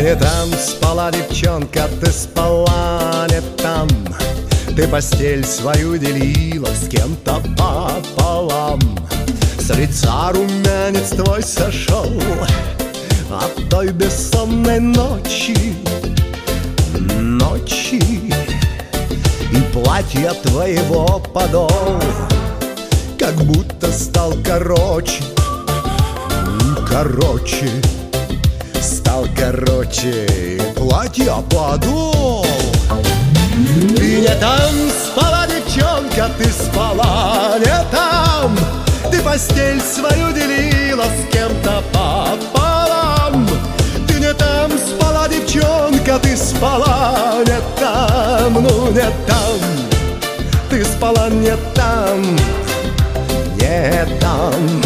не там спала, девчонка, ты спала не там. Ты постель свою делила с кем-то пополам. С лица румянец твой сошел от той бессонной ночи. И платье твоего подол как будто стал короче. Стал короче, и платье подол. Ты не там спала, девчонка, ты спала не там. Ты постель свою делила с кем-то пополам. Ты не там спала, девчонка, ты спала не там. Ну не там, ты спала не там, не там.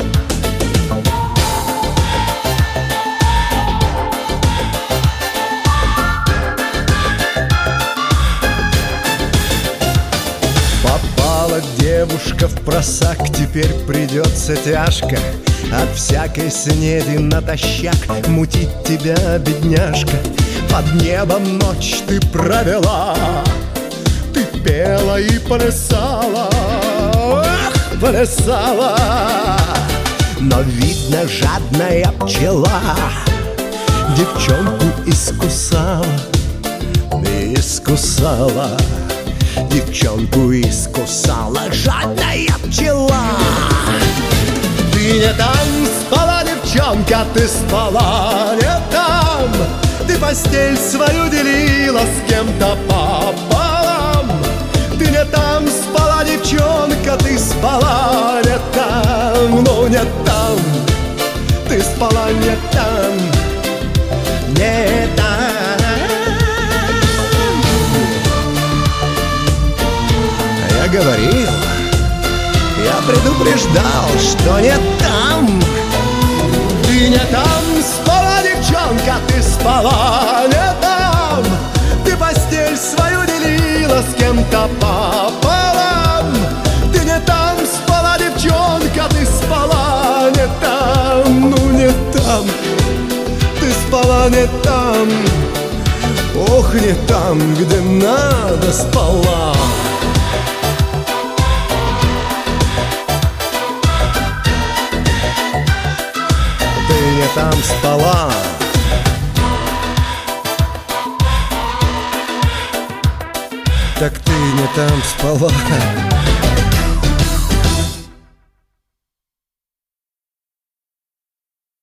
Девушка в просак, теперь придется тяжко от всякой снеди натощак мутить тебя, бедняжка. Под небом ночь ты провела, ты пела и плясала, плясала. Но, видно, жадная пчела девчонку искусала, искусала. Девчонку искусала жадная пчела. Ты не там спала, девчонка, ты спала не там. Ты постель свою делила с кем-то пополам. Ты не там спала, девчонка, ты спала не там. Ну не там, ты спала не там, не там. Я говорил, я предупреждал, что не там. Ты не там спала, девчонка, ты спала не там. Ты постель свою делила с кем-то пополам. Ты не там спала, девчонка, ты спала не там. Ну не там, ты спала не там. Ох, не там, где надо, спала. Не там спала. Так ты не там спала.